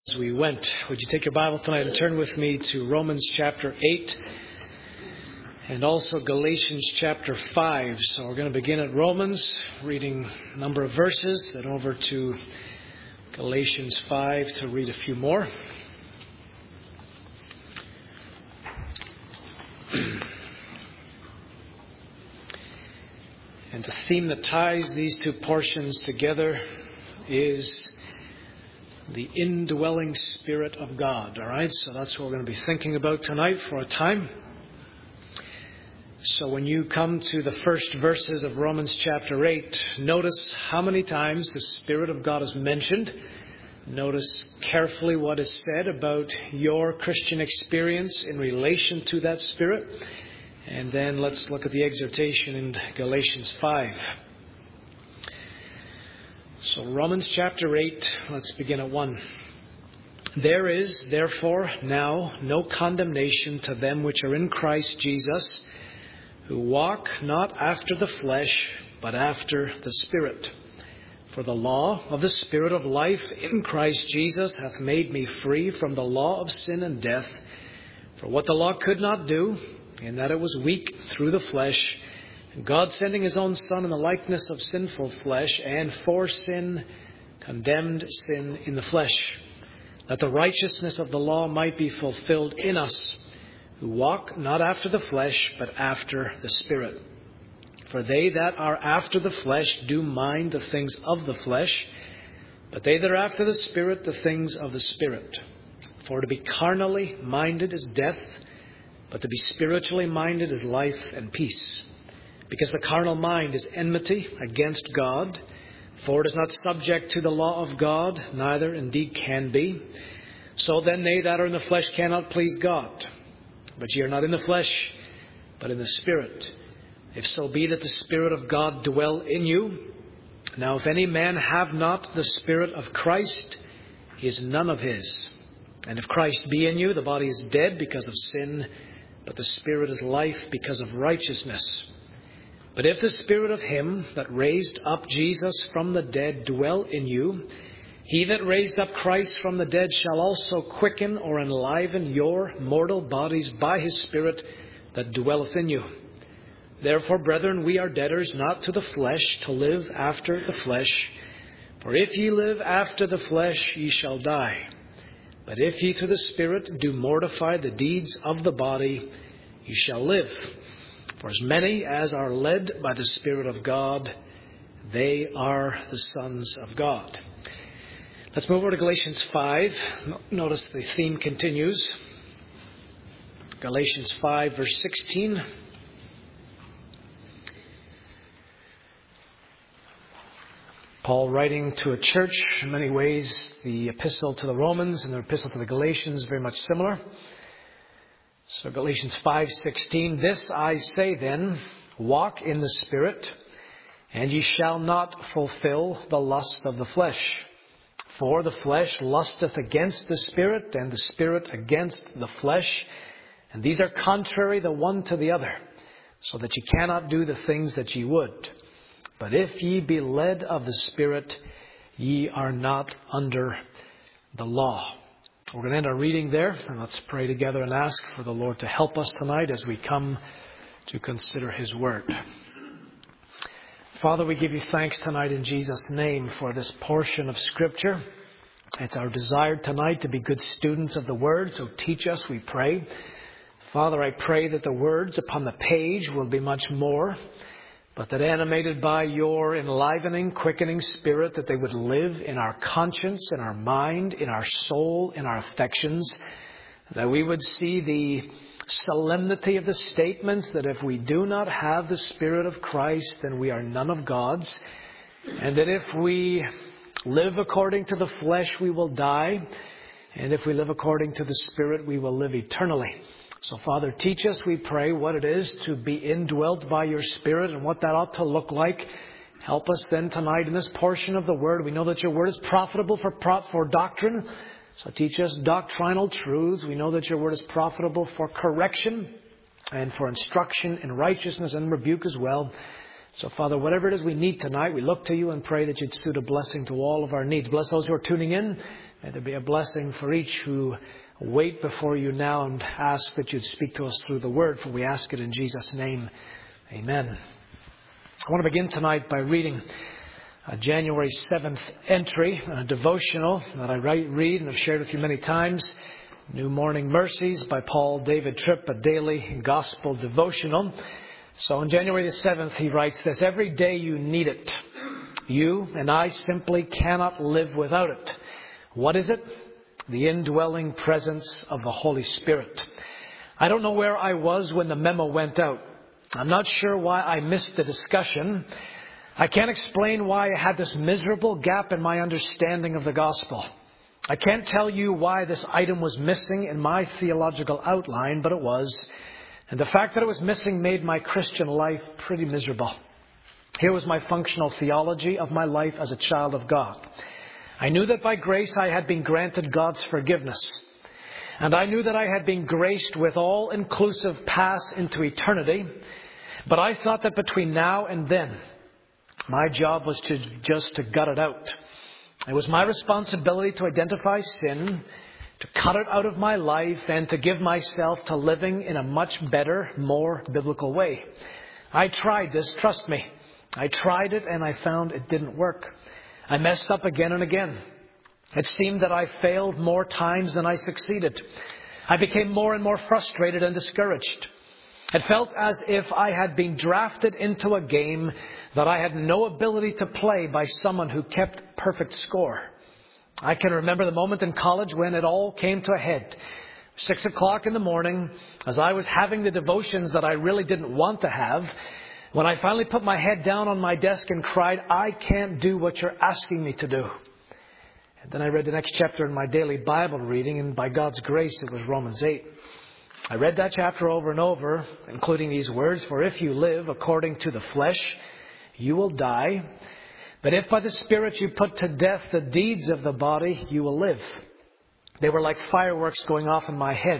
As we went, would you take your Bible tonight and turn with me to Romans chapter 8 and also Galatians chapter 5. So we're going to begin at Romans, reading a number of verses, then over to Galatians 5 to read a few more. And the theme that ties these two portions together is the indwelling Spirit of God. All right, so that's what we're going to be thinking about tonight for a time. So when you come to the first verses of Romans chapter 8, notice how many times the Spirit of God is mentioned. Notice carefully what is said about your Christian experience in relation to that Spirit. And then let's look at the exhortation in Galatians 5. So Romans chapter 8, let's begin at 1. There is, therefore, now no condemnation to them which are in Christ Jesus, who walk not after the flesh, but after the Spirit. For the law of the Spirit of life in Christ Jesus hath made me free from the law of sin and death. For what the law could not do, in that it was weak through the flesh, God sending His own Son in the likeness of sinful flesh, and for sin condemned sin in the flesh, that the righteousness of the law might be fulfilled in us, who walk not after the flesh, but after the Spirit. For they that are after the flesh do mind the things of the flesh, but they that are after the Spirit, the things of the Spirit. For to be carnally minded is death, but to be spiritually minded is life and peace. Because the carnal mind is enmity against God, for it is not subject to the law of God, neither indeed can be. So then they that are in the flesh cannot please God. But ye are not in the flesh, but in the Spirit, if so be that the Spirit of God dwell in you. Now if any man have not the Spirit of Christ, he is none of his. And if Christ be in you, the body is dead because of sin, but the Spirit is life because of righteousness. But if the Spirit of Him that raised up Jesus from the dead dwell in you, He that raised up Christ from the dead shall also quicken or enliven your mortal bodies by His Spirit that dwelleth in you. Therefore, brethren, we are debtors not to the flesh, to live after the flesh. For if ye live after the flesh, ye shall die. But if ye through the Spirit do mortify the deeds of the body, ye shall live. For as many as are led by the Spirit of God, they are the sons of God. Let's move over to Galatians 5. Notice the theme continues. Galatians 5, verse 16. Paul writing to a church, in many ways, the epistle to the Romans and the epistle to the Galatians, very much similar. So Galatians 5:16, this I say then, walk in the Spirit, and ye shall not fulfill the lust of the flesh. For the flesh lusteth against the Spirit, and the Spirit against the flesh. And these are contrary the one to the other, so that ye cannot do the things that ye would. But if ye be led of the Spirit, ye are not under the law. We're going to end our reading there, and let's pray together and ask for the Lord to help us tonight as we come to consider His Word. Father, we give you thanks tonight in Jesus' name for this portion of Scripture. It's our desire tonight to be good students of the Word, so teach us, we pray. Father, I pray that the words upon the page will be much more, but that animated by your enlivening, quickening Spirit, that they would live in our conscience, in our mind, in our soul, in our affections, that we would see the solemnity of the statements that if we do not have the Spirit of Christ, then we are none of God's, and that if we live according to the flesh, we will die, and if we live according to the Spirit, we will live eternally. So, Father, teach us, we pray, what it is to be indwelt by your Spirit and what that ought to look like. Help us then tonight in this portion of the Word. We know that your Word is profitable for doctrine. So teach us doctrinal truths. We know that your Word is profitable for correction and for instruction in righteousness and rebuke as well. So, Father, whatever it is we need tonight, we look to you and pray that you'd suit a blessing to all of our needs. Bless those who are tuning in. May there be a blessing for each who wait before you now and ask that you'd speak to us through the word, for we ask it in Jesus' name. Amen. I want to begin tonight by reading a January 7th entry, a devotional that I read and have shared with you many times. New Morning Mercies by Paul David Tripp, a daily gospel devotional. So on January the 7th, he writes this: every day you need it. You and I simply cannot live without it. What is it? The indwelling presence of the Holy Spirit. I don't know where I was when the memo went out. I'm not sure why I missed the discussion. I can't explain why I had this miserable gap in my understanding of the gospel. I can't tell you why this item was missing in my theological outline, but it was. And the fact that it was missing made my Christian life pretty miserable. Here was my functional theology of my life as a child of God. I knew that by grace I had been granted God's forgiveness. And I knew that I had been graced with all-inclusive pass into eternity. But I thought that between now and then, my job was just to gut it out. It was my responsibility to identify sin, to cut it out of my life, and to give myself to living in a much better, more biblical way. I tried this, trust me. I tried it and I found it didn't work. I messed up again and again. It seemed that I failed more times than I succeeded. I became more and more frustrated and discouraged. It felt as if I had been drafted into a game that I had no ability to play by someone who kept perfect score. I can remember the moment in college when it all came to a head. 6 o'clock in the morning, as I was having the devotions that I really didn't want to have, when I finally put my head down on my desk and cried, I can't do what you're asking me to do. And then I read the next chapter in my daily Bible reading, and by God's grace, it was Romans 8. I read that chapter over and over, including these words: for if you live according to the flesh, you will die. But if by the Spirit you put to death the deeds of the body, you will live. They were like fireworks going off in my head.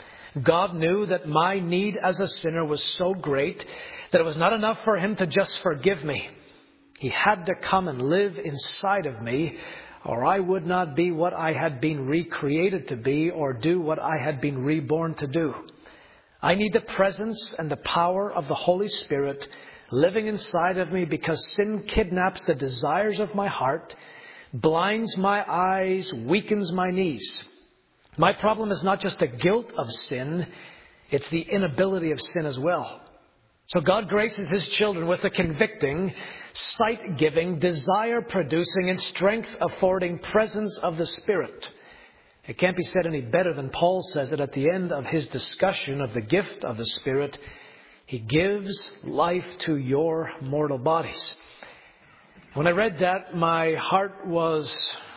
God knew that my need as a sinner was so great that it was not enough for Him to just forgive me. He had to come and live inside of me, or I would not be what I had been recreated to be, or do what I had been reborn to do. I need the presence and the power of the Holy Spirit living inside of me, because sin kidnaps the desires of my heart, blinds my eyes, weakens my knees. My problem is not just the guilt of sin, it's the inability of sin as well. So God graces His children with a convicting, sight-giving, desire-producing, and strength-affording presence of the Spirit. It can't be said any better than Paul says it at the end of his discussion of the gift of the Spirit. He gives life to your mortal bodies. When I read that, my heart was,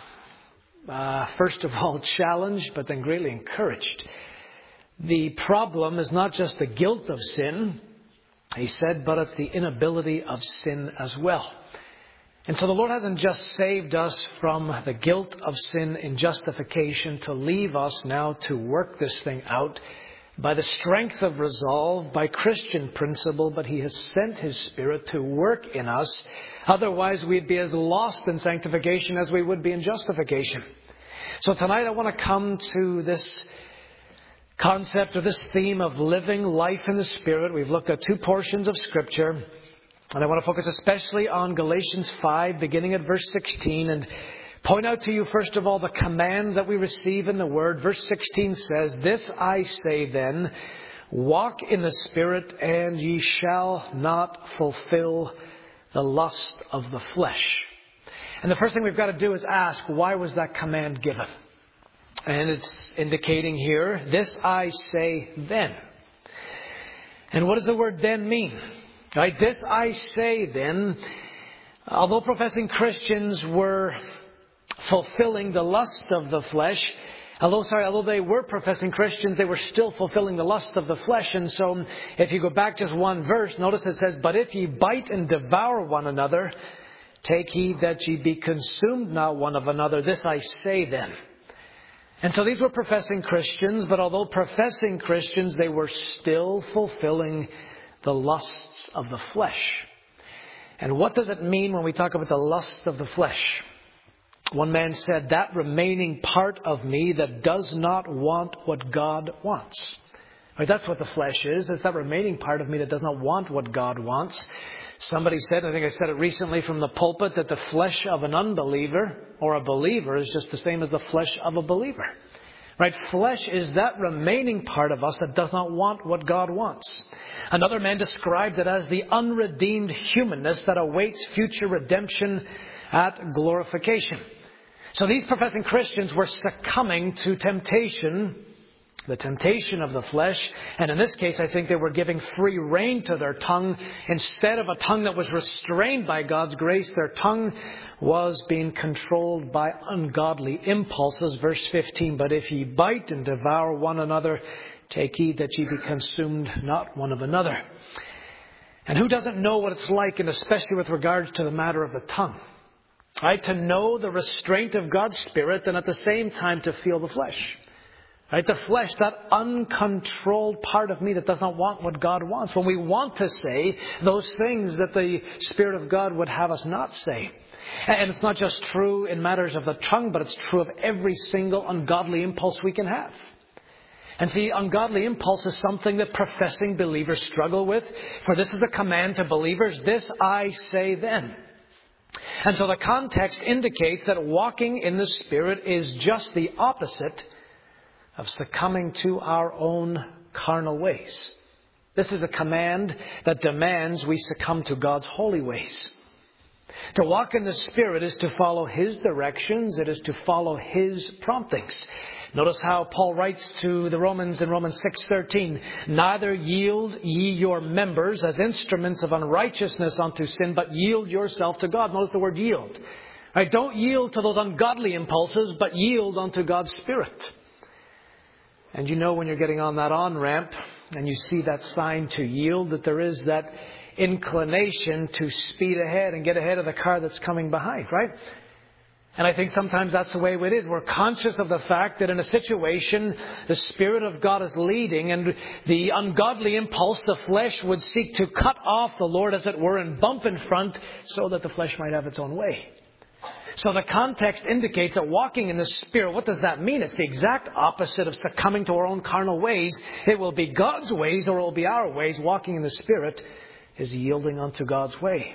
first of all, challenged, but then greatly encouraged. The problem is not just the guilt of sin, he said, but it's the inability of sin as well. And so the Lord hasn't just saved us from the guilt of sin in justification to leave us now to work this thing out by the strength of resolve, by Christian principle, but He has sent His Spirit to work in us. Otherwise, we'd be as lost in sanctification as we would be in justification. So tonight I want to come to this concept or this theme of living life in the Spirit. We've looked at two portions of Scripture, and I want to focus especially on Galatians 5, beginning at verse 16, and point out to you, first of all, the command that we receive in the Word. Verse 16 says, this I say then, walk in the Spirit, and ye shall not fulfill the lust of the flesh. And the first thing we've got to do is ask, why was that command given? And it's indicating here, this I say then. And what does the word then mean? Right? This I say then, although professing Christians were fulfilling the lusts of the flesh, although they were professing Christians, they were still fulfilling the lust of the flesh. And so if you go back just one verse, notice it says, but if ye bite and devour one another, take heed that ye be consumed not one of another. This I say then. And so these were professing Christians, but although professing Christians, they were still fulfilling the lusts of the flesh. And what does it mean when we talk about the lust of the flesh? One man said, that remaining part of me that does not want what God wants. Right, that's what the flesh is. It's that remaining part of me that does not want what God wants. Somebody said, I think I said it recently from the pulpit, that the flesh of an unbeliever or a believer is just the same as the flesh of a believer. Right? Flesh is that remaining part of us that does not want what God wants. Another man described it as the unredeemed humanness that awaits future redemption at glorification. So these professing Christians were succumbing to temptation, the temptation of the flesh. And in this case, I think they were giving free rein to their tongue. Instead of a tongue that was restrained by God's grace, their tongue was being controlled by ungodly impulses. Verse 15, but if ye bite and devour one another, take heed that ye be consumed not one of another. And who doesn't know what it's like, and especially with regards to the matter of the tongue? Right? To know the restraint of God's Spirit and at the same time to feel the flesh. Right? The flesh, that uncontrolled part of me that does not want what God wants. When we want to say those things that the Spirit of God would have us not say. And it's not just true in matters of the tongue, but it's true of every single ungodly impulse we can have. And see, ungodly impulse is something that professing believers struggle with. For this is the command to believers, this I say then. And so the context indicates that walking in the Spirit is just the opposite of succumbing to our own carnal ways. This is a command that demands we succumb to God's holy ways. To walk in the Spirit is to follow His directions. It is to follow His promptings. Notice how Paul writes to the Romans in Romans 6:13, neither yield ye your members as instruments of unrighteousness unto sin, but yield yourself to God. Notice the word yield. Right? Don't yield to those ungodly impulses, but yield unto God's Spirit. And you know when you're getting on that on-ramp and you see that sign to yield, that there is that inclination to speed ahead and get ahead of the car that's coming behind, right? And I think sometimes that's the way it is. We're conscious of the fact that in a situation, the Spirit of God is leading, and the ungodly impulse, the flesh, would seek to cut off the Lord, as it were, and bump in front so that the flesh might have its own way. So the context indicates that walking in the Spirit, what does that mean? It's the exact opposite of succumbing to our own carnal ways. It will be God's ways or it will be our ways. Walking in the Spirit is yielding unto God's way.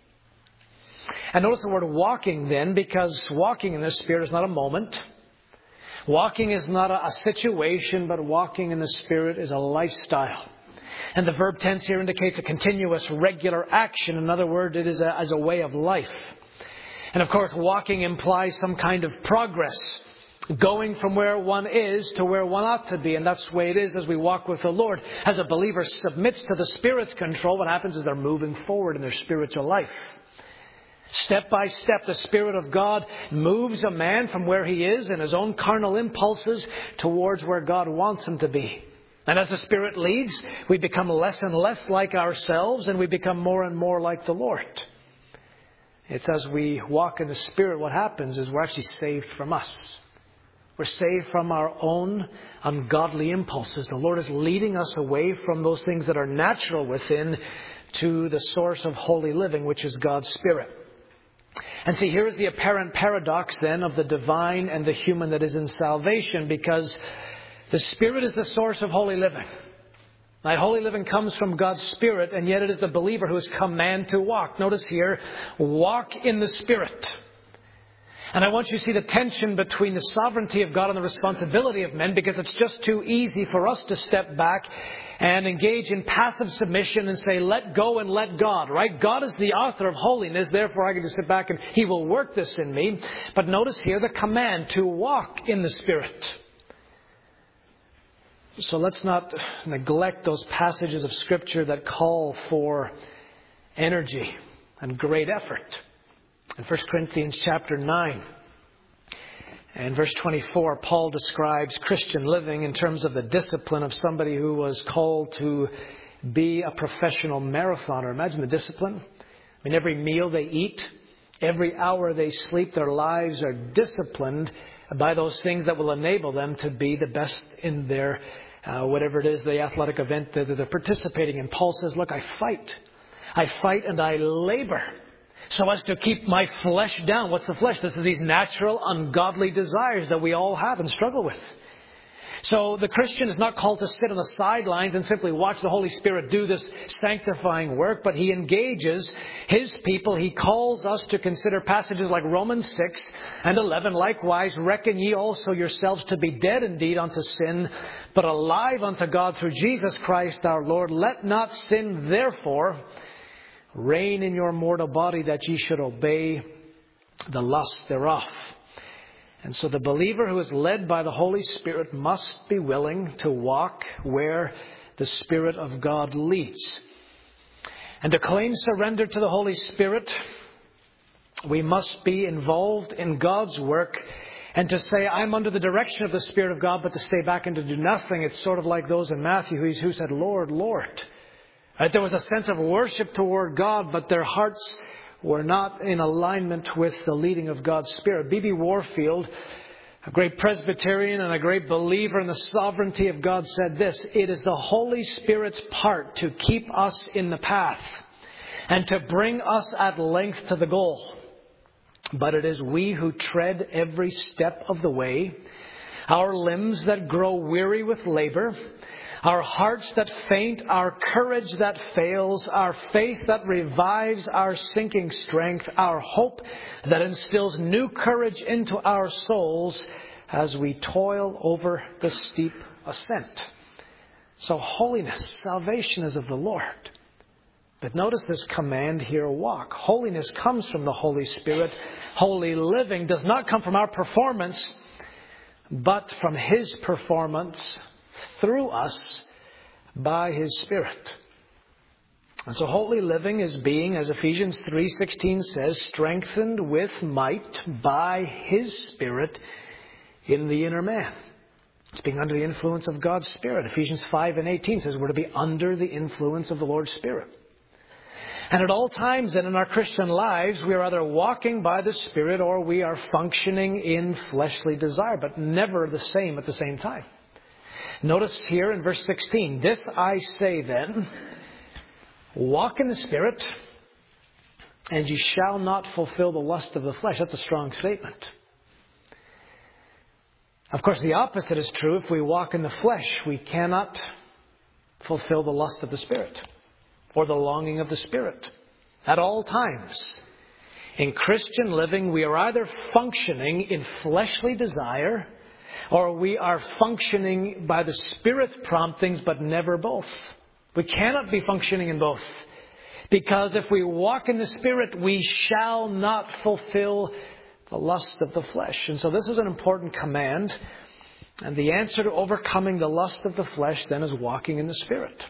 And notice the word walking then, because walking in the Spirit is not a moment. Walking is not a situation, but walking in the Spirit is a lifestyle. And the verb tense here indicates a continuous, regular action. In other words, it is as a way of life. And of course, walking implies some kind of progress. Going from where one is to where one ought to be. And that's the way it is as we walk with the Lord. As a believer submits to the Spirit's control, what happens is they're moving forward in their spiritual life. Step by step, the Spirit of God moves a man from where he is in his own carnal impulses towards where God wants him to be. And as the Spirit leads, we become less and less like ourselves, and we become more and more like the Lord. It's as we walk in the Spirit, what happens is we're actually saved from us. We're saved from our own ungodly impulses. The Lord is leading us away from those things that are natural within to the source of holy living, which is God's Spirit. And see, here is the apparent paradox then of the divine and the human that is in salvation, because the Spirit is the source of holy living. Now, holy living comes from God's Spirit, and yet it is the believer who is commanded to walk. Notice here, walk in the Spirit. And I want you to see the tension between the sovereignty of God and the responsibility of men, because it's just too easy for us to step back and engage in passive submission and say, let go and let God, right? God is the author of holiness, therefore I can just sit back and He will work this in me. But notice here the command to walk in the Spirit. So let's not neglect those passages of Scripture that call for energy and great effort. In 1 Corinthians chapter 9 and verse 24, Paul describes Christian living in terms of the discipline of somebody who was called to be a professional marathoner. Imagine the discipline. I mean, every meal they eat, every hour they sleep, their lives are disciplined by those things that will enable them to be the best in their, whatever it is, the athletic event that they're participating in. Paul says, look, I fight and I labor. so as to keep my flesh down. What's the flesh? This is these natural, ungodly desires that we all have and struggle with. So the Christian is not called to sit on the sidelines and simply watch the Holy Spirit do this sanctifying work, but he engages his people. He calls us to consider passages like Romans 6 and 11. Likewise, reckon ye also yourselves to be dead indeed unto sin, but alive unto God through Jesus Christ our Lord. Let not sin therefore reign in your mortal body, that ye should obey the lust thereof. And so the believer who is led by the Holy Spirit must be willing to walk where the Spirit of God leads. And to claim surrender to the Holy Spirit, we must be involved in God's work. And to say, I'm under the direction of the Spirit of God, but to stay back and to do nothing, it's sort of like those in Matthew who said, Lord, Lord. There was a sense of worship toward God, but their hearts were not in alignment with the leading of God's Spirit. B.B. Warfield, a great Presbyterian and a great believer in the sovereignty of God, said this: it is the Holy Spirit's part to keep us in the path and to bring us at length to the goal. But it is we who tread every step of the way, our limbs that grow weary with labor, our hearts that faint, our courage that fails, our faith that revives our sinking strength, our hope that instills new courage into our souls as we toil over the steep ascent. So holiness, salvation is of the Lord. But notice this command here, walk. Holiness comes from the Holy Spirit. Holy living does not come from our performance, but from His performance through us by His Spirit. And so holy living is being, as Ephesians 3:16 says, strengthened with might by His Spirit in the inner man. It's being under the influence of God's Spirit. Ephesians 5:18 says we're to be under the influence of the Lord's Spirit. And at all times then in our Christian lives, we are either walking by the Spirit or we are functioning in fleshly desire, but never the same at the same time. Notice here in verse 16, this I say then, walk in the Spirit, and ye shall not fulfill the lust of the flesh. That's a strong statement. Of course, the opposite is true. If we walk in the flesh, we cannot fulfill the lust of the Spirit or the longing of the Spirit at all times. In Christian living, we are either functioning in fleshly desire or we are functioning by the Spirit's promptings, but never both. We cannot be functioning in both. Because if we walk in the Spirit, we shall not fulfill the lust of the flesh. And so this is an important command. And the answer to overcoming the lust of the flesh then is walking in the Spirit.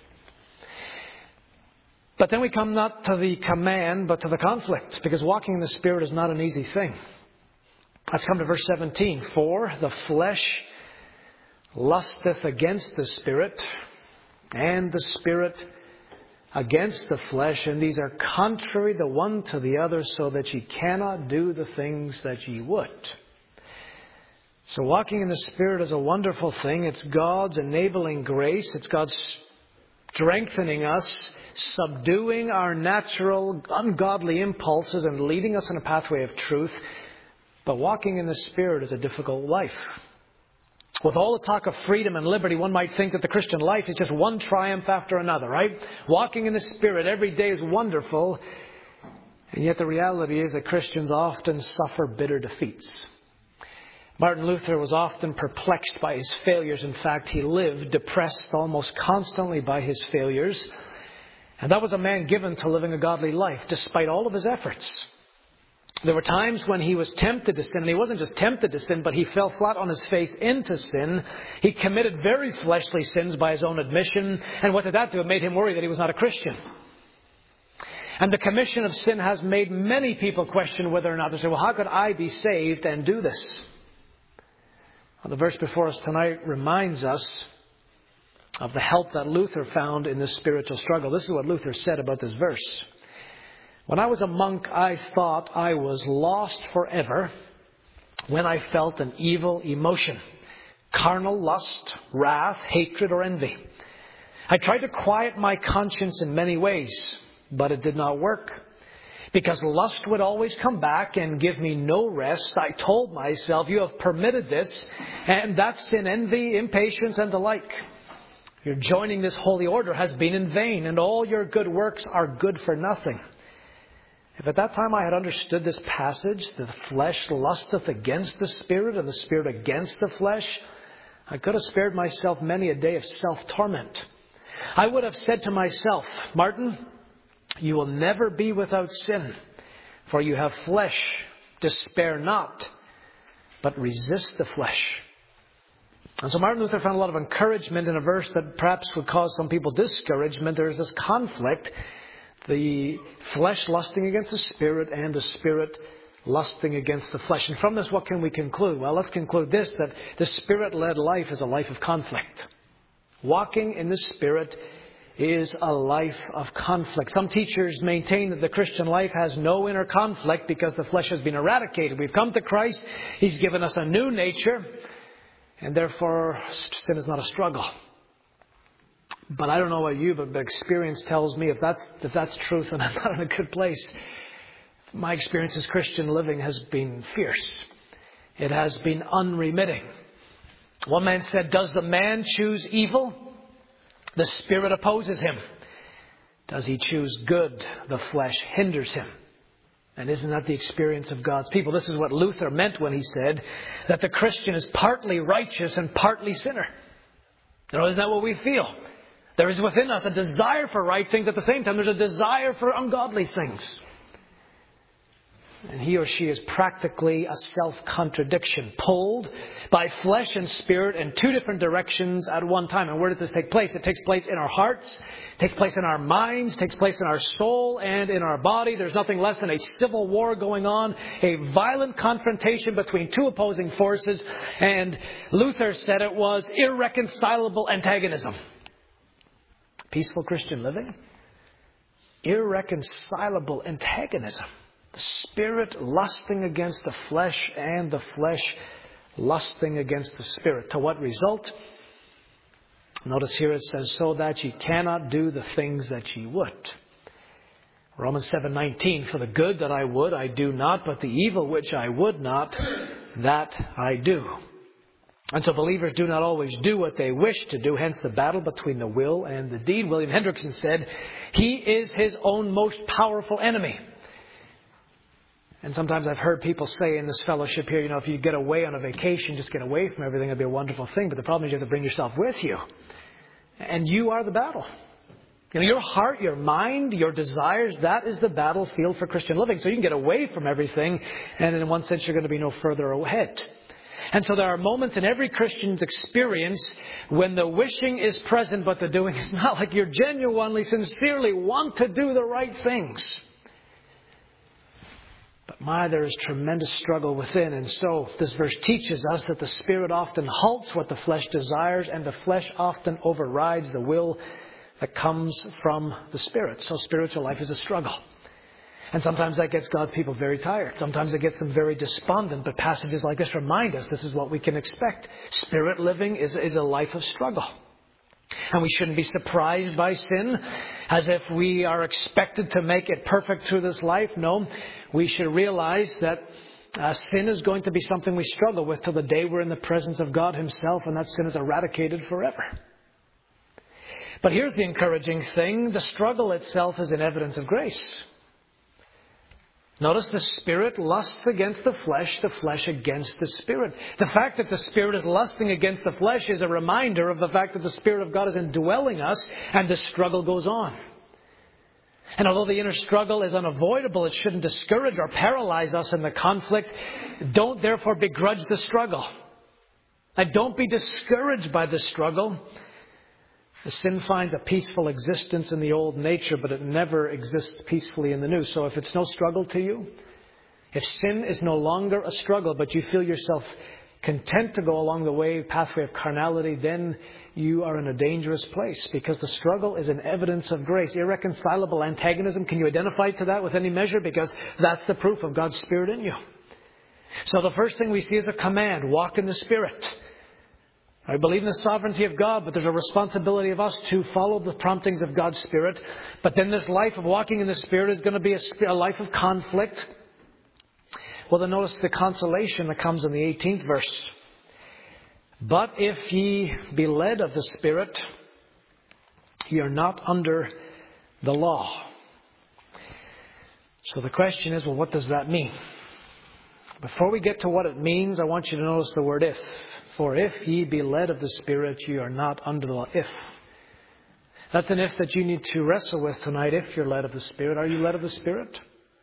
But then we come not to the command, but to the conflict. Because walking in the Spirit is not an easy thing. Let's come to verse 17. For the flesh lusteth against the Spirit, and the Spirit against the flesh, and these are contrary the one to the other, so that ye cannot do the things that ye would. So walking in the Spirit is a wonderful thing. It's God's enabling grace. It's God's strengthening us, subduing our natural ungodly impulses and leading us in a pathway of truth. But walking in the Spirit is a difficult life. With all the talk of freedom and liberty, one might think that the Christian life is just one triumph after another, right? Walking in the Spirit every day is wonderful. And yet the reality is that Christians often suffer bitter defeats. Martin Luther was often perplexed by his failures. In fact, he lived depressed almost constantly by his failures. And that was a man given to living a godly life, despite all of his efforts. There were times when he was tempted to sin, and he wasn't just tempted to sin, but he fell flat on his face into sin. He committed very fleshly sins by his own admission. And what did that do? It made him worry that he was not a Christian. And the commission of sin has made many people question whether or not they say, well, how could I be saved and do this? Well, the verse before us tonight reminds us of the help that Luther found in this spiritual struggle. This is what Luther said about this verse. When I was a monk, I thought I was lost forever when I felt an evil emotion, carnal lust, wrath, hatred, or envy. I tried to quiet my conscience in many ways, but it did not work. Because lust would always come back and give me no rest, I told myself, you have permitted this, and that's in envy, impatience, and the like. Your joining this holy order has been in vain, and all your good works are good for nothing. If at that time I had understood this passage, the flesh lusteth against the Spirit, and the Spirit against the flesh, I could have spared myself many a day of self-torment. I would have said to myself, Martin, you will never be without sin, for you have flesh. Despair not, but resist the flesh. And so Martin Luther found a lot of encouragement in a verse that perhaps would cause some people discouragement. There's this conflict, the flesh lusting against the Spirit and the Spirit lusting against the flesh. And from this, what can we conclude? Well, let's conclude this, that the Spirit-led life is a life of conflict. Walking in the Spirit is a life of conflict. Some teachers maintain that the Christian life has no inner conflict because the flesh has been eradicated. We've come to Christ. He's given us a new nature, and therefore sin is not a struggle. But I don't know about you, but the experience tells me if that's truth, then I'm not in a good place. My experience as Christian living has been fierce. It has been unremitting. One man said, does the man choose evil? The Spirit opposes him. Does he choose good? The flesh hinders him. And isn't that the experience of God's people? This is what Luther meant when he said that the Christian is partly righteous and partly sinner. You know, isn't that what we feel? There is within us a desire for right things. At the same time, there's a desire for ungodly things. And he or she is practically a self-contradiction, pulled by flesh and spirit in two different directions at one time. And where does this take place? It takes place in our hearts, it takes place in our minds, it takes place in our soul and in our body. There's nothing less than a civil war going on, a violent confrontation between two opposing forces. And Luther said it was irreconcilable antagonism. Peaceful Christian living? Irreconcilable antagonism. The Spirit lusting against the flesh and the flesh lusting against the Spirit. To what result? Notice here it says, so that ye cannot do the things that ye would. Romans 7:19, for the good that I would, I do not, but the evil which I would not, that I do. And so believers do not always do what they wish to do, hence the battle between the will and the deed. William Hendrickson said, he is his own most powerful enemy. And sometimes I've heard people say in this fellowship here, if you get away on a vacation, just get away from everything, it'd be a wonderful thing. But the problem is you have to bring yourself with you. And you are the battle. Your heart, your mind, your desires, that is the battlefield for Christian living. So you can get away from everything, and in one sense you're going to be no further ahead. And so there are moments in every Christian's experience when the wishing is present, but the doing is not. Like you genuinely, sincerely want to do the right things. But there is tremendous struggle within. And so this verse teaches us that the Spirit often halts what the flesh desires, and the flesh often overrides the will that comes from the Spirit. So spiritual life is a struggle. And sometimes that gets God's people very tired. Sometimes it gets them very despondent. But passages like this remind us this is what we can expect. Spirit living is a life of struggle. And we shouldn't be surprised by sin as if we are expected to make it perfect through this life. No, we should realize that sin is going to be something we struggle with till the day we're in the presence of God Himself, and that sin is eradicated forever. But here's the encouraging thing. The struggle itself is an evidence of grace. Notice the Spirit lusts against the flesh against the Spirit. The fact that the Spirit is lusting against the flesh is a reminder of the fact that the Spirit of God is indwelling us and the struggle goes on. And although the inner struggle is unavoidable, it shouldn't discourage or paralyze us in the conflict. Don't therefore begrudge the struggle. And don't be discouraged by the struggle. The sin finds a peaceful existence in the old nature, but it never exists peacefully in the new. So if it's no struggle to you, if sin is no longer a struggle, but you feel yourself content to go along the pathway of carnality, then you are in a dangerous place, because the struggle is an evidence of grace. Irreconcilable antagonism, can you identify to that with any measure? Because that's the proof of God's Spirit in you. So the first thing we see is a command, walk in the Spirit. I believe in the sovereignty of God, but there's a responsibility of us to follow the promptings of God's Spirit. But then this life of walking in the Spirit is going to be a life of conflict. Well, then notice the consolation that comes in the 18th verse. But if ye be led of the Spirit, ye are not under the law. So the question is, well, what does that mean? Before we get to what it means, I want you to notice the word if. For if ye be led of the Spirit, ye are not under the law. If. That's an if that you need to wrestle with tonight. If you're led of the Spirit, are you led of the Spirit?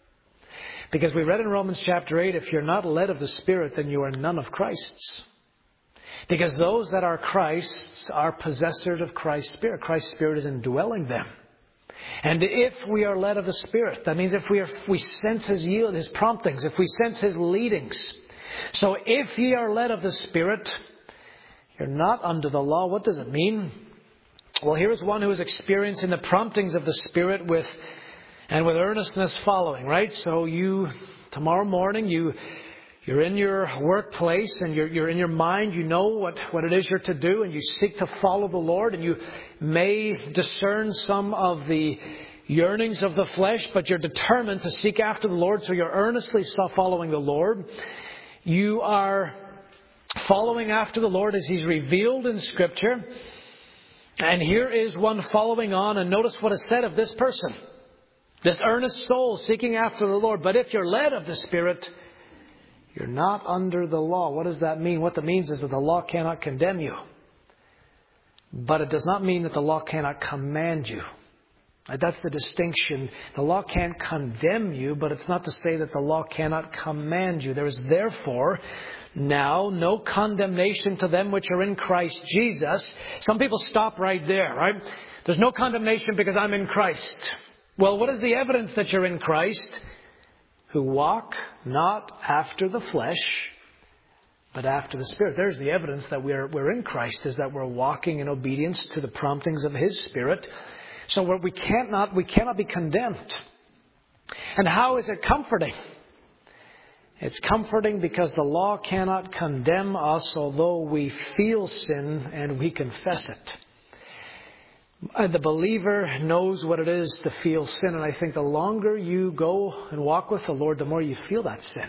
Because we read in Romans chapter 8, if you're not led of the Spirit, then you are none of Christ's. Because those that are Christ's are possessors of Christ's Spirit. Christ's Spirit is indwelling them. And if we are led of the Spirit, that means if we sense His yield, His promptings, if we sense His leadings. So if ye are led of the Spirit, you're not under the law. What does it mean? Well, here is one who is experiencing the promptings of the Spirit with earnestness following, right? So tomorrow morning, you're in your workplace and you're in your mind, you know what it is you're to do, and you seek to follow the Lord, and you may discern some of the yearnings of the flesh, but you're determined to seek after the Lord, so you're earnestly following the Lord. You are following after the Lord as He's revealed in Scripture. And here is one following on, and notice what is said of this person. This earnest soul seeking after the Lord. But if you're led of the Spirit, you're not under the law. What does that mean? What that means is that the law cannot condemn you. But it does not mean that the law cannot command you. That's the distinction. The law can't condemn you, but it's not to say that the law cannot command you. There is therefore now no condemnation to them which are in Christ Jesus. Some people stop right there, right? There's no condemnation because I'm in Christ. Well, what is the evidence that you're in Christ? Who walk not after the flesh, but after the Spirit. There's the evidence that we're in Christ, is that we're walking in obedience to the promptings of His Spirit. So we cannot be condemned. And how is it comforting? It's comforting because the law cannot condemn us, although we feel sin and we confess it. The believer knows what it is to feel sin, and I think the longer you go and walk with the Lord, the more you feel that sin.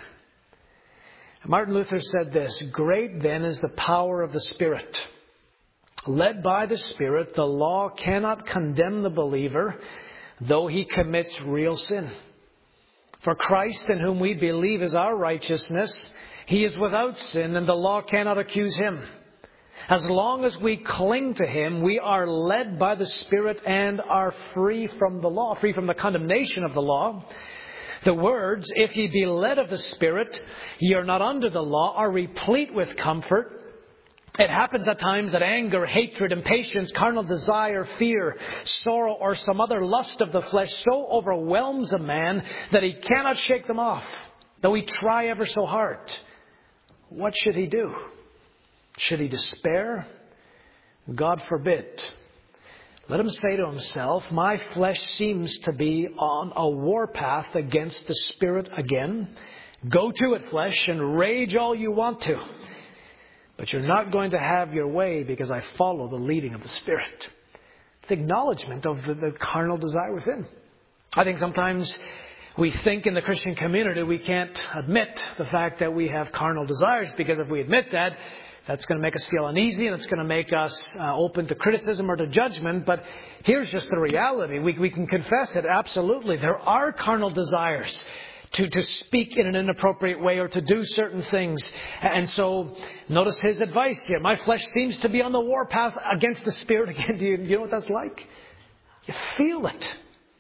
Martin Luther said this, "Great then is the power of the Spirit. Led by the Spirit, the law cannot condemn the believer, though he commits real sin. For Christ, in whom we believe is our righteousness, He is without sin, and the law cannot accuse Him. As long as we cling to Him, we are led by the Spirit and are free from the law, free from the condemnation of the law. The words, if ye be led of the Spirit, ye are not under the law, are replete with comfort. It happens at times that anger, hatred, impatience, carnal desire, fear, sorrow, or some other lust of the flesh so overwhelms a man that he cannot shake them off, though he try ever so hard. What should he do? Should he despair? God forbid. Let him say to himself, my flesh seems to be on a warpath against the Spirit again. Go to it, flesh, and rage all you want to. But you're not going to have your way because I follow the leading of the Spirit. It's acknowledgement of the carnal desire within. I think sometimes we think in the Christian community we can't admit the fact that we have carnal desires, because if we admit that, that's going to make us feel uneasy, and it's going to make us open to criticism or to judgment. But here's just the reality. We can confess it. Absolutely. There are carnal desires to speak in an inappropriate way or to do certain things. And so notice his advice here. My flesh seems to be on the warpath against the Spirit again. Do you know what that's like? You feel it.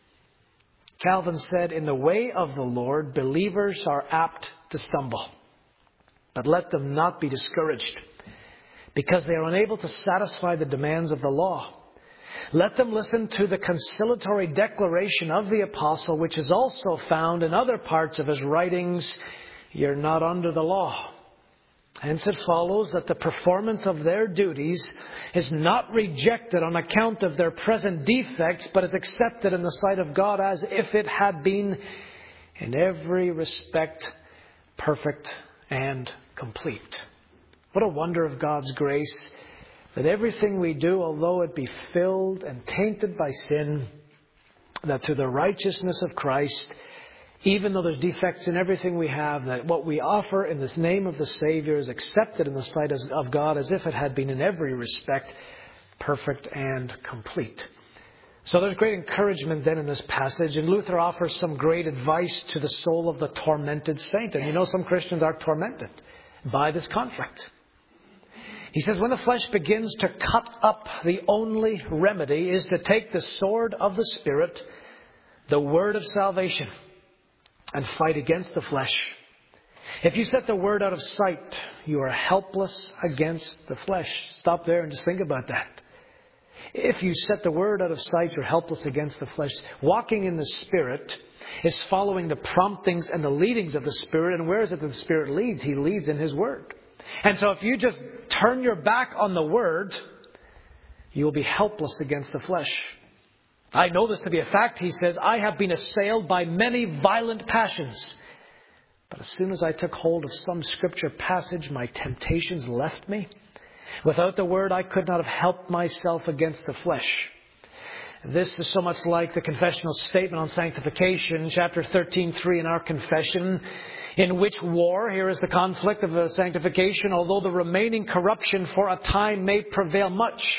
Calvin said, in the way of the Lord, believers are apt to stumble. But let them not be discouraged, because they are unable to satisfy the demands of the law. Let them listen to the conciliatory declaration of the apostle, which is also found in other parts of his writings. You're not under the law. Hence it follows that the performance of their duties is not rejected on account of their present defects, but is accepted in the sight of God as if it had been in every respect perfect and complete. What a wonder of God's grace that everything we do, although it be filled and tainted by sin, that through the righteousness of Christ, even though there's defects in everything we have, that what we offer in the name of the Savior is accepted in the sight of God as if it had been in every respect perfect and complete. So there's great encouragement then in this passage, and Luther offers some great advice to the soul of the tormented saint. And you know, some Christians are tormented by this conflict. He says, when the flesh begins to cut up, the only remedy is to take the sword of the Spirit, the word of salvation, and fight against the flesh. If you set the word out of sight, you are helpless against the flesh. Stop there and just think about that. If you set the word out of sight, you're helpless against the flesh. Walking in the Spirit is following the promptings and the leadings of the Spirit. And where is it that the Spirit leads? He leads in His Word. And so if you just turn your back on the Word, you will be helpless against the flesh. I know this to be a fact. He says, I have been assailed by many violent passions. But as soon as I took hold of some scripture passage, my temptations left me. Without the Word, I could not have helped myself against the flesh. This is so much like the confessional statement on sanctification, chapter 13:3 in our confession, in which war, here is the conflict of sanctification, although the remaining corruption for a time may prevail much,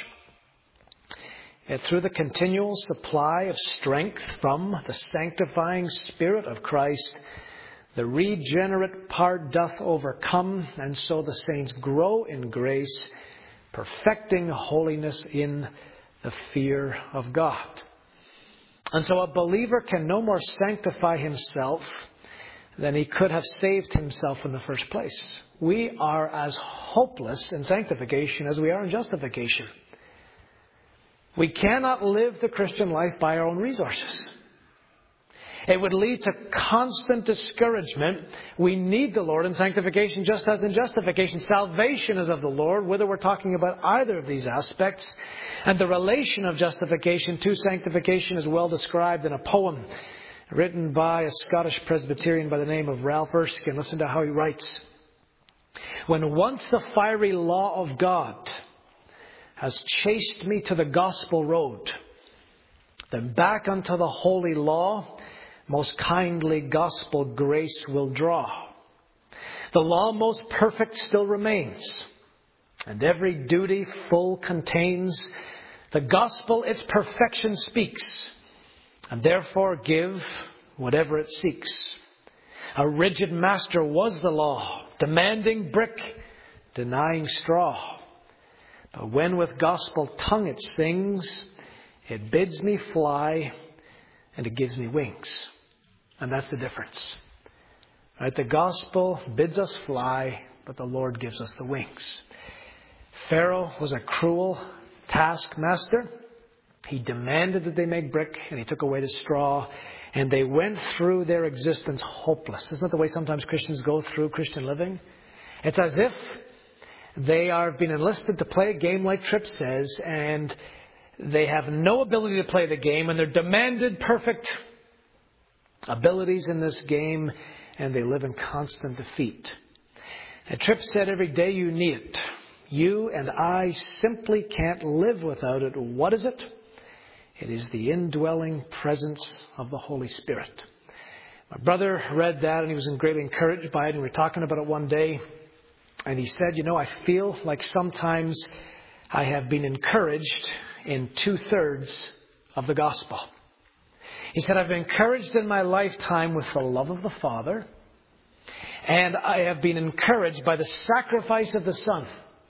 yet through the continual supply of strength from the sanctifying Spirit of Christ, the regenerate part doth overcome, and so the saints grow in grace, perfecting holiness in the fear of God. And so a believer can no more sanctify himself than he could have saved himself in the first place. We are as hopeless in sanctification as we are in justification. We cannot live the Christian life by our own resources. It would lead to constant discouragement. We need the Lord in sanctification just as in justification. Salvation is of the Lord, whether we're talking about either of these aspects. And the relation of justification to sanctification is well described in a poem written by a Scottish Presbyterian by the name of Ralph Erskine. Listen to how he writes. When once the fiery law of God has chased me to the gospel road, then back unto the holy law most kindly gospel grace will draw. The law most perfect still remains, and every duty full contains. The gospel its perfection speaks, and therefore give whatever it seeks. A rigid master was the law, demanding brick, denying straw. But when with gospel tongue it sings, it bids me fly, and it gives me wings. And that's the difference. Right? The gospel bids us fly, but the Lord gives us the wings. Pharaoh was a cruel taskmaster. He demanded that they make brick, and he took away the straw, and they went through their existence hopeless. Isn't that the way sometimes Christians go through Christian living? It's as if they are being enlisted to play a game like Tripp says, and they have no ability to play the game, and they're demanded perfect abilities in this game, and they live in constant defeat. And Tripp said, every day you need it. You and I simply can't live without it. What is it? It is the indwelling presence of the Holy Spirit. My brother read that, and he was greatly encouraged by it, and we were talking about it one day, and he said, I feel like sometimes I have been encouraged in 2/3 of the gospel. He said, I've been encouraged in my lifetime with the love of the Father, and I have been encouraged by the sacrifice of the Son.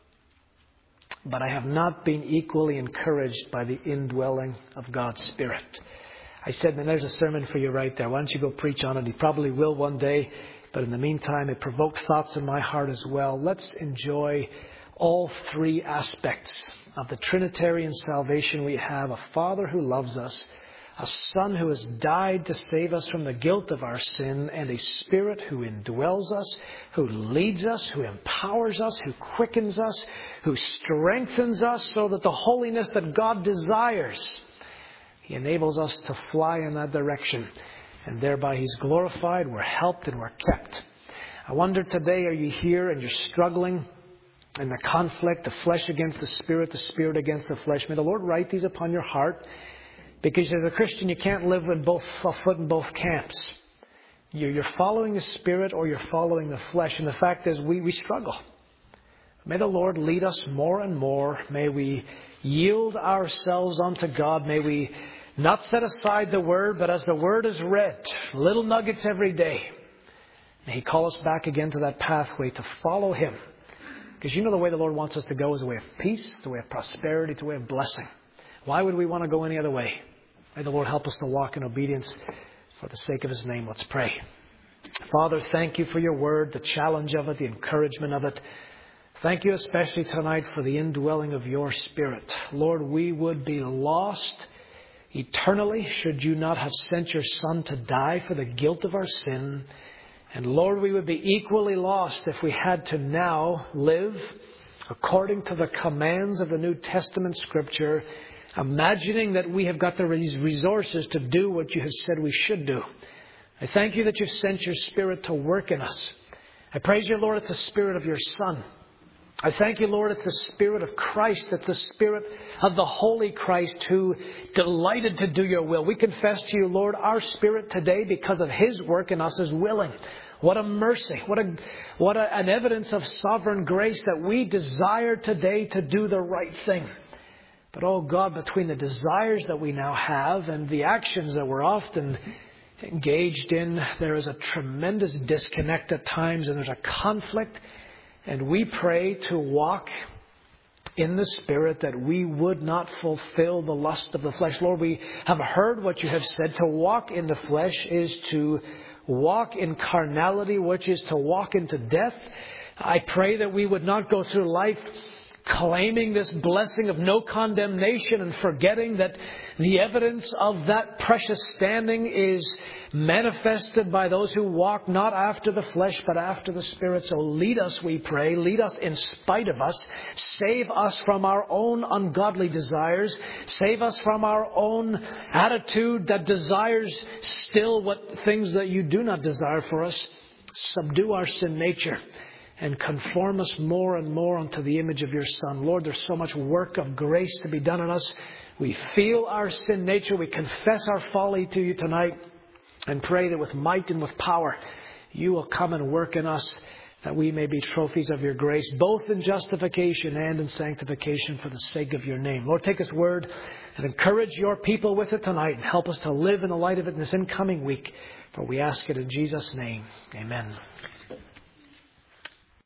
But I have not been equally encouraged by the indwelling of God's Spirit. I said, man, there's a sermon for you right there. Why don't you go preach on it? He probably will one day. But in the meantime, it provoked thoughts in my heart as well. Let's enjoy all three aspects of the Trinitarian salvation we have. A Father who loves us, a Son who has died to save us from the guilt of our sin, and a Spirit who indwells us, who leads us, who empowers us, who quickens us, who strengthens us so that the holiness that God desires, He enables us to fly in that direction. And thereby He's glorified, we're helped, and we're kept. I wonder today, are you here and you're struggling and the conflict, the flesh against the Spirit against the flesh. May the Lord write these upon your heart, because as a Christian, you can't live with a foot in both camps. You're following the Spirit or you're following the flesh. And the fact is, we struggle. May the Lord lead us more and more. May we yield ourselves unto God. May we not set aside the Word, but as the Word is read, little nuggets every day, may He call us back again to that pathway to follow Him. Because you know the way the Lord wants us to go is the way of peace, the way of prosperity, the way of blessing. Why would we want to go any other way? May the Lord help us to walk in obedience for the sake of His name. Let's pray. Father, thank You for Your Word, the challenge of it, the encouragement of it. Thank You especially tonight for the indwelling of Your Spirit. Lord, we would be lost eternally should You not have sent Your Son to die for the guilt of our sin. And Lord, we would be equally lost if we had to now live according to the commands of the New Testament Scripture, imagining that we have got the resources to do what You have said we should do. I thank You that You've sent Your Spirit to work in us. I praise You, Lord, it's the Spirit of Your Son. I thank You, Lord, it's the Spirit of Christ. It's the Spirit of the Holy Christ who delighted to do Your will. We confess to You, Lord, our spirit today, because of His work in us, is willing. What a mercy. What an evidence of sovereign grace that we desire today to do the right thing. But, oh God, between the desires that we now have and the actions that we're often engaged in, there is a tremendous disconnect at times, and there's a conflict. And we pray to walk in the Spirit, that we would not fulfill the lust of the flesh. Lord, we have heard what You have said. To walk in the flesh is to walk in carnality, which is to walk into death. I pray that we would not go through life claiming this blessing of no condemnation and forgetting that the evidence of that precious standing is manifested by those who walk not after the flesh but after the Spirit. So lead us, we pray. Lead us in spite of us. Save us from our own ungodly desires. Save us from our own attitude that desires still what things that You do not desire for us. Subdue our sin nature and conform us more and more unto the image of Your Son. Lord, there's so much work of grace to be done in us. We feel our sin nature. We confess our folly to You tonight and pray that with might and with power You will come and work in us, that we may be trophies of Your grace, both in justification and in sanctification for the sake of Your name. Lord, take this word and encourage Your people with it tonight and help us to live in the light of it in this incoming week. For we ask it in Jesus' name. Amen.